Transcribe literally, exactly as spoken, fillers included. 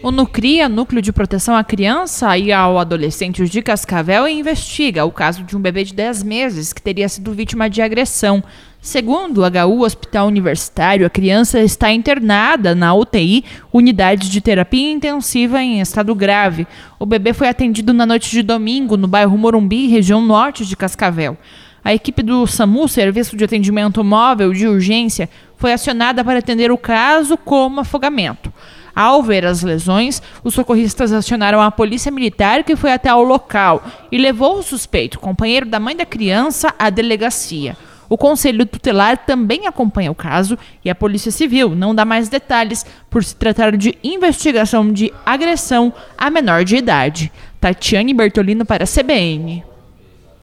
O NUCRIA, Núcleo de Proteção à Criança e ao Adolescente de Cascavel, investiga o caso de um bebê de dez meses que teria sido vítima de agressão. Segundo o H U Hospital Universitário, a criança está internada na U T I, Unidade de Terapia Intensiva em estado grave. O bebê foi atendido na noite de domingo no bairro Morumbi, região norte de Cascavel. A equipe do SAMU, Serviço de Atendimento Móvel de Urgência, foi acionada para atender o caso como afogamento. Ao ver as lesões, os socorristas acionaram a polícia militar, que foi até ao local e levou o suspeito, companheiro da mãe da criança, à delegacia. O Conselho Tutelar também acompanha o caso e a Polícia Civil não dá mais detalhes por se tratar de investigação de agressão a menor de idade. Tatiane Bertolino para a C B N.